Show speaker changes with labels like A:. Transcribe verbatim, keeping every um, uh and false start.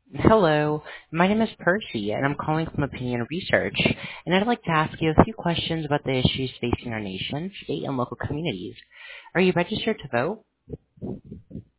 A: Hello, my name is Percy, and I'm calling from Opinion Research, and I'd like to ask you a few questions about the issues facing our nation, state, and local communities. Are you registered to vote?